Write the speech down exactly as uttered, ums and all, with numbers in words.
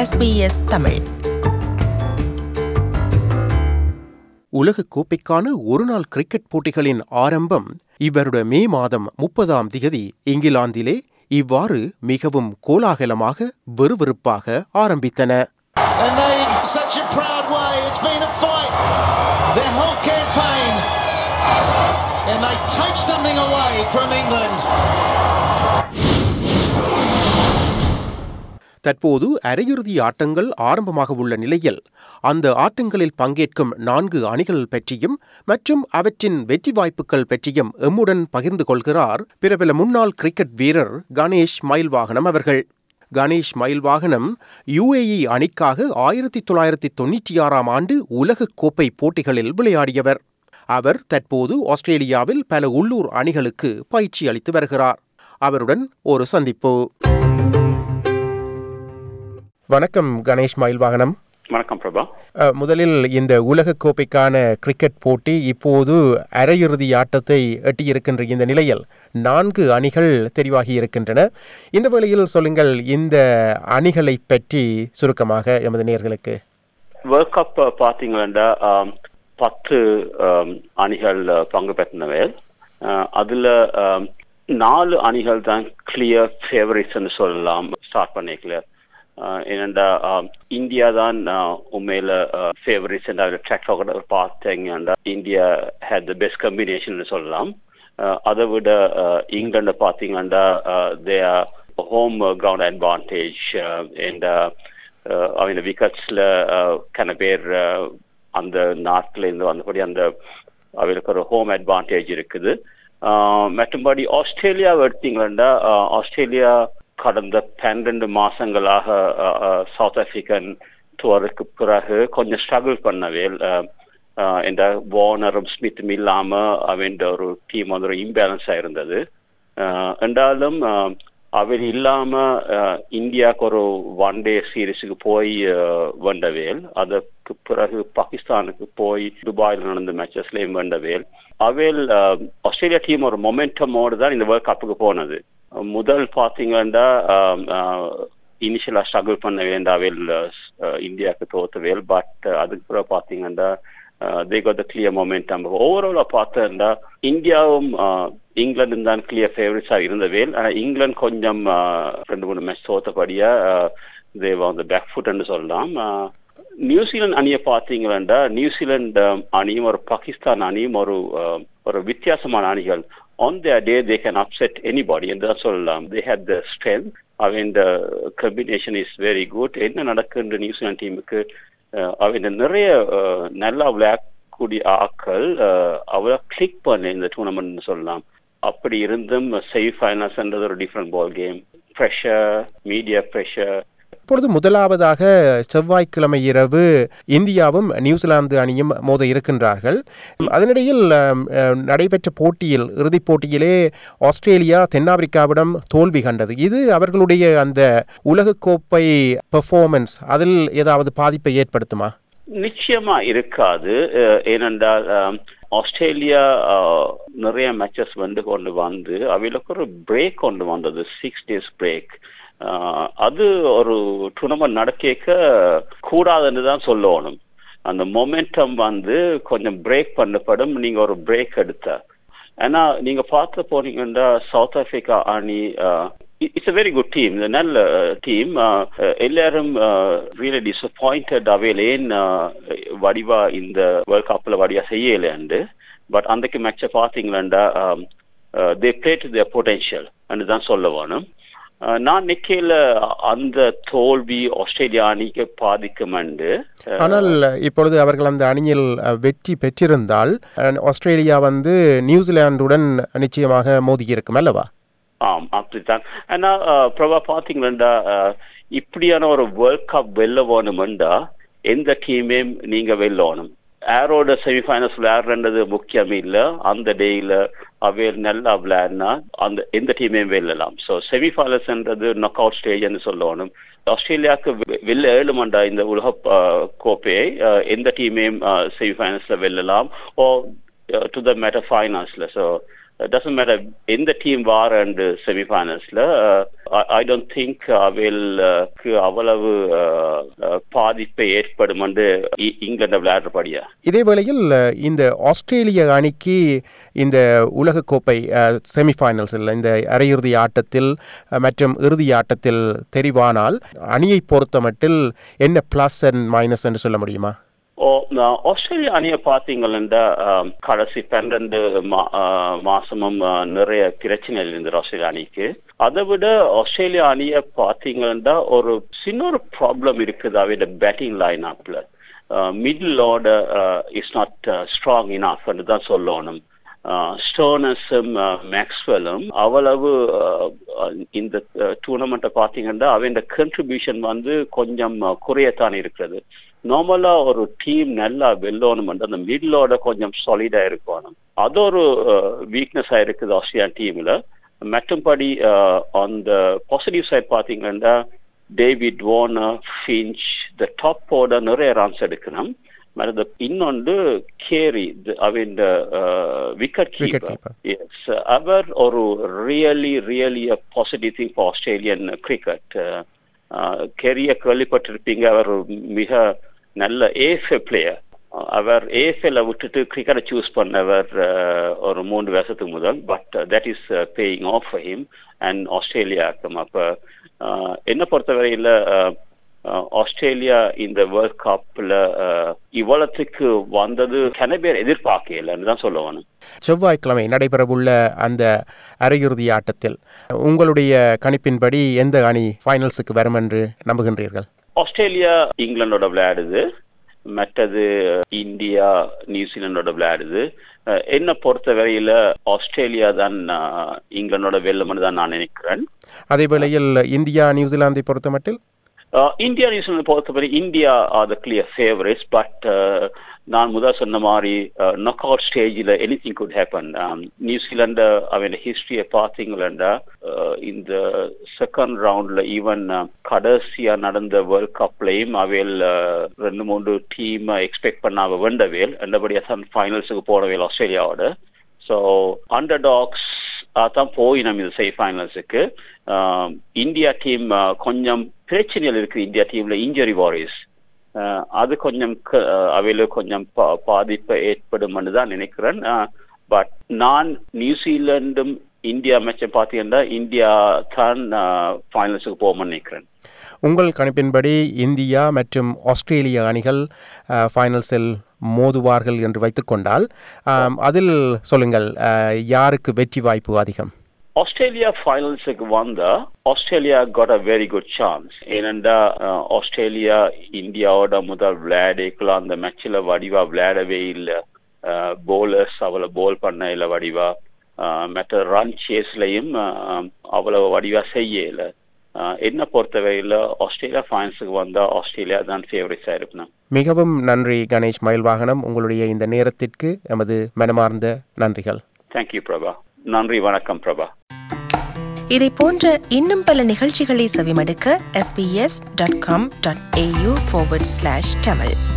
S B S Tamil. உலக கோப்பைக்கான ஒருநாள் கிரிக்கெட் போட்டிகளின் ஆரம்பம் இவ்வருட மே மாதம் முப்பதாம் திகதி இங்கிலாந்திலே இவ்வாறு மிகவும் கோலாகலமாக வெறுவெறுப்பாக ஆரம்பித்தன. தற்போது அரையிறுதி ஆட்டங்கள் ஆரம்பமாக உள்ள நிலையில் அந்த ஆட்டங்களில் பங்கேற்கும் நான்கு அணிகள் பற்றியும் மற்றும் அவற்றின் வெற்றி வாய்ப்புகள் பற்றியும் எம்முடன் பகிர்ந்து கொள்கிறார் பிரபல முன்னாள் கிரிக்கெட் வீரர் கணேஷ் மயில்வாகனம் அவர்கள். கணேஷ் மயில்வாகனம் யுஏஇ அணிக்காக ஆயிரத்தி தொள்ளாயிரத்தி தொன்னூற்றி ஆறாம் ஆண்டு உலக கோப்பை போட்டிகளில் விளையாடியவர். அவர் தற்போது ஆஸ்திரேலியாவில் பல உள்ளூர் அணிகளுக்கு பயிற்சி அளித்து வருகிறார். அவருடன் ஒரு சந்திப்பு. வணக்கம் கணேஷ் மயில்வாகனம். வணக்கம் பிரபா. முதலில் இந்த உலக கோப்பைக்கான கிரிக்கெட் போட்டி இப்போது அரையிறுதி ஆட்டத்தை எட்டியிருக்கின்ற இந்த நிலையில் நான்கு அணிகள் தெரிவாகி இருக்கின்றன. இந்த வேளையில் சொல்லுங்கள், இந்த அணிகளை பற்றி சுருக்கமாக எமது நேயர்களுக்கு. வேர்ல்ட் கப் பார்த்தீங்கன்னா பத்து அணிகள் பங்கு பெற்றனவே. அதுல நாலு அணிகள் தான் கிளியர் ஃபேவரிட்ஸ்ன்னு சொல்லலாம். ஸ்டார்ட் பண்ணிக்கல ஏனெண்டா இந்தியா தான் உண்மையில ஃபேவரிட்ஸ் ட்ராக் பார்த்தீங்கன்னா India had the best combination சொல்லலாம். அதை விட இங்கிலாந்து பார்த்தீங்கன்னா they are home ground advantage and அவங்க விக்கெட்ஸ்ல கன பேர் அந்த நாட்டில இருந்து வந்தபடி அந்த அவங்களுக்கு ஒரு ஹோம் அட்வான்டேஜ் இருக்குது. மற்றபடி ஆஸ்திரேலியாவை எடுத்தீங்கன்னா ஆஸ்திரேலியா கடந்த பன்னிரண்டு மாசங்களாக சவுத் ஆப்பிரிக்கன் டூருக்கு பிறகு கொஞ்சம் ஸ்ட்ரகிள் பண்ணவே இந்த வார்னரும் ஸ்மித்தும் இல்லாம அவன் ஒரு டீம் வந்து ஒரு இம்பேலன்ஸா இருந்தது. என்றாலும் அவர் இல்லாம இந்தியாவுக்கு ஒரு ஒன் டே சீரீஸுக்கு போய் வந்தவேல். அதற்கு பிறகு பாகிஸ்தானுக்கு போய் துபாயில் நடந்த மேட்சஸ்லயும் வந்தவேல். அவையில் ஆஸ்திரேலியா டீம் ஒரு மொமெண்டமோடு தான் இந்த வேர்ல்ட் கப்புக்கு போனது. முதல் பார்த்தீங்கன்னா இனிஷியலா ஸ்ட்ரகிள் பண்ண வேண்டாவேல் இந்தியாவுக்கு தோத்தவேல். பட் அதுக்கு பிறகு பார்த்தீங்கன்னா they got the clear momentum. ஓவராலா பார்த்தா இந்தியாவும் இங்கிலாந்தும் தான் கிளியர் ஃபேவரிட்ஸா இருந்தவேல். ஆனால் இங்கிலாந்து கொஞ்சம் ரெண்டு மூணு மேட்ச் தோத்தபடியா they were on the back foot என்று சொல்லலாம். நியூசிலாந்து அணியை பார்த்தீங்கன்னா நியூசிலாந்து அணியும் ஒரு பாகிஸ்தான் அணியும் ஒரு ஒரு வித்தியாசமான அணிகள். On their day they can upset anybody and that's all. Um, they had the strength. I mean the combination is very good. என்ன நடக்குன்ற நியூசிலாந்து டீமுக்கு அவங்க நிறைய நல்லா விளையாடக்கூடிய ஆக்கள் அவளை கிளிக் பண்ண இந்த டூர்னமெண்ட் சொல்லலாம். அப்படி இருந்தும் செமி ஃபைனல்ஸ்ன்றது ஒரு different ball game. Pressure, media pressure. இப்பொழுது முதலாவதாக செவ்வாய்க்கிழமை இரவு இந்தியாவும் நியூசிலாந்து அணியும் மோத இருக்கின்றார்கள். அதனிடையில் நடைபெற்ற போட்டியில் இறுதிப் போட்டியிலே ஆஸ்திரேலியா தென்னாப்பிரிக்காவிடம் தோல்வி கண்டது. இது அவர்களுடைய அந்த உலகக்கோப்பை பெர்ஃபார்மன்ஸ் அதில் ஏதாவது பாதிப்பை ஏற்படுத்துமா? நிச்சயமா இருக்காது. ஏனென்றால் ஆஸ்திரேலியா நிறைய மேட்சஸ் வந்து கொண்டு வந்து அவளுக்கு ஒரு பிரேக் கொண்டு வந்தது, சிக்ஸ் டேஸ் பிரேக். அது ஒரு டூர்னமெண்ட் நடக்க கூடாதுன்னு தான் சொல்லணும். அந்த மொமெண்டம் வந்து கொஞ்சம் பிரேக் பண்ணப்படும். நீங்க ஒரு பிரேக் எடுத்த ஏன்னா நீங்க பார்த்து போனீங்கன்னா சவுத் ஆப்பிரிக்கா அணி it's a very good team, நல்ல டீம். எல்லாரும் ரியலி டிசப்பாயிண்டட் அவையில் ஏன் வடிவா இந்த வேர்ல்ட் கப்ல வடிவா செய்யலைண்டு. பட் அன்றைக்கு மேட்சை பார்த்தீங்கன்னா they play to their potential என்று தான் சொல்ல வேணும். நான் நிக்கையில அந்த தோல்வி ஆஸ்திரேலியா அணிக்கு பாதிக்கும். ஆனால் இப்பொழுது அவர்கள் அந்த அணியில் வெற்றி பெற்றிருந்தால் ஆஸ்திரேலியா வந்து நியூசிலாந்துடன் நிச்சயமாக மோதி இருக்கும் அல்லவா? ஆம், அப்படித்தான். ஆனா பிரபா பாத்தீங்கன்னா இப்படியான ஒரு வேர்ல்ட் கப் வெல்ல வேணும்டா எந்த டீமையும் நீங்க வெல்லணும். ஏரோட செமிஃபைனல்ஸ் விளையாடுறது முக்கியம் இல்லை. அந்த டேயில அவையில் நல்லா விளையாடினா அந்த எந்த டீமையும் வெல்லலாம். ஸோ செமிஃபைனல்ஸ்ன்றது நாக் அவுட் ஸ்டேஜ்னு சொல்லணும். ஆஸ்திரேலியாவுக்கு வெல்ல ஏழுமண்டா இந்த உலக கோப்பையை எந்த டீமையும் செமிஃபைனல்ஸ்ல வெல்லலாம் ஓ டு த மேட்டர் ஃபைனல்ஸ்ல. So doesn't matter in the team war and semi-finals la uh, I, I don't think அவள் அவ்வளவு பாதிப்பை ஏற்படும் என்று இங்கிலாந்து விளையாடுறபடியா. இதே வேளையில் இந்த ஆஸ்திரேலிய அணிக்கு இந்த உலகக்கோப்பை செமிஃபைனல்ஸில் இந்த அரையிறுதி ஆட்டத்தில் மற்றும் இறுதி ஆட்டத்தில் தெரிவானால் அணியை பொறுத்தமட்டில் என்ன பிளஸ் அண்ட் மைனஸ் என்று சொல்ல முடியுமா? ஆஸ்திரேலியா அணியை பார்த்தீங்கன்னா கடைசி பன்னெண்டு மாசமும் நிறைய பிரச்சனைகள் இருந்தது ஆஸ்திரேலியா அணிக்கு. அதை விட ஆஸ்திரேலியா அணியை பார்த்தீங்கன்னா ஒரு சின்ன ஒரு ப்ராப்ளம் இருக்குது அவையோட பேட்டிங் லைன் அப்ல. Middle order is not strong enough என்று தான் சொல்லணும். ஸ்டோனஸும் மேக்ஸ்வெல்லும் அவ்வளவு இந்த டூர்னமெண்ட்டை பார்த்தீங்கன்னா அவன் கண்ட்ரிபியூஷன் வந்து கொஞ்சம் குறையத்தான் இருக்கிறது. நார்மலா ஒரு டீம் நல்லா வெல்லணும் அந்த மிடிலோட கொஞ்சம் சாலிடா இருக்கணும். அது ஒரு வீக்னஸா இருக்குது ஆஸ்திரேலியன் டீம்ல. மற்றும்படி அந்த பாசிட்டிவ் சைட் பார்த்தீங்கன்னா David Warner, Finch the top ஓட நிறைய ரன்ஸ் எடுக்கணும். இன்னொன்று கேரி அவன் விக்கெட் கீப்பர். எஸ், அவர் ஒரு really really a positive thing for Australian cricket. கேரிய கேள்விப்பட்டிருப்பீங்க, அவர் மிக நல்ல ஏஎஃப்ஏ பிளேயர். அவர் ஏஎஃப்ஏல விட்டுட்டு கிரிக்கெட்டை சூஸ் பண்ணவர் ஒரு மூன்று வருஷத்துக்கு முதல். But that is paying off for him and ஆஸ்திரேலியாக்கும். அப்போ என்ன பொறுத்தவரையில் ஆஸ்திரேலியா இந்த வேர்ல்ட் கப்ல இவ்வளத்துக்கு வந்தது கன பேர் எதிர்பார்க்கலன்னு தான் சொல்லுவானு. செவ்வாய்க்கிழமை நடைபெறவுள்ள அந்த அரையிறுதி ஆட்டத்தில் உங்களுடைய கணிப்பின்படி எந்த அணி ஃபைனல்ஸுக்கு வரும் என்று நம்புகின்றீர்கள்? ஆஸ்திரேலியா இங்கிலாந்தோட விளையாடுது, மற்றது இந்தியா நியூசிலாண்டோட விளையாடுது. என்ன பொறுத்த வரையில ஆஸ்திரேலியா தான் இங்கிலாந்தோட வெல்லும்னு தான் நான் நினைக்கிறேன். அதே வேளையில் இந்தியா நியூசிலாந்தை பொறுத்த மட்டில் இந்தியா நியூசிலாந்து பொறுத்தவரை India are the clear favourites. But நான் முதல் சொன்ன மாதிரி நாக் அவுட் ஸ்டேஜில் anything could happen. New Zealand அவன் ஹிஸ்டரியை பார்த்தீங்களா, இந்த செகண்ட் ரவுண்ட்ல ஈவன் கடைசியா நடந்த வேர்ல்ட் கப்லையும் அவையில் ரெண்டு மூன்று டீம் எக்ஸ்பெக்ட் பண்ண அவ வேண்டவேல் நல்லபடியாக தான் ஃபைனல்ஸுக்கு போனவேல் ஆஸ்திரேலியாவோட. ஸோ அண்டர் டாக்ஸ் தான் போய் நம்ம இந்த செமி ஃபைனல்ஸுக்கு. இந்தியா டீம் கொஞ்சம் பிரச்சனைகள் இருக்குது. இந்தியா டீம்ல இன்ஜரி வாரிஸ் அது கொஞ்சம் அவையில கொஞ்சம் பாதிப்பை ஏற்படும் தான் நினைக்கிறேன். பட் நான் நியூசிலாண்டும் இந்தியா மேட்சை பார்த்தீங்கன்னா இந்தியா தான் ஃபைனல்ஸுக்கு போகும்னு நினைக்கிறேன். உங்கள் கணிப்பின்படி இந்தியா மற்றும் ஆஸ்திரேலிய அணிகள் ஃபைனல்ஸில் மோதுவார்கள் என்று வைத்துக்கொண்டால் அதில் சொல்லுங்கள், யாருக்கு வெற்றி வாய்ப்பு அதிகம்? ஆஸ்திரேலியா ஃபைனல்ஸுக்கு வந்தா Australia got a very good chance. ஏனென்றா ஆஸ்திரேலியா இந்தியாவோட முதல் விளையாடிக்கலாம் அந்த மேட்சில் வடிவா விளையாடவே இல்லை. போலர்ஸ் அவ்வளோ போல் பண்ண இல்லை வடிவா, மற்ற ரன் சேஸ்லையும் அவ்வளோ வடிவா செய்ய இல்லை. என்ன பொறுத்தவரையில் ஆஸ்திரேலியா ஃபைனல்ஸுக்கு வந்தா ஆஸ்திரேலியா தான் ஃபேவரட்ஸாக இருக்கணும். மிகவும் நன்றி கணேஷ் மயில்வாகனம், உங்களுடைய இந்த நேரத்திற்கு எமது மனமார்ந்த நன்றிகள். தேங்க்யூ பிரபா. நன்றி, வணக்கம் பிரபா. இதை போன்ற இன்னும் பல நிகழ்ச்சிகளை செவிமடுக்க S B S dot com dot A U forward slash Tamil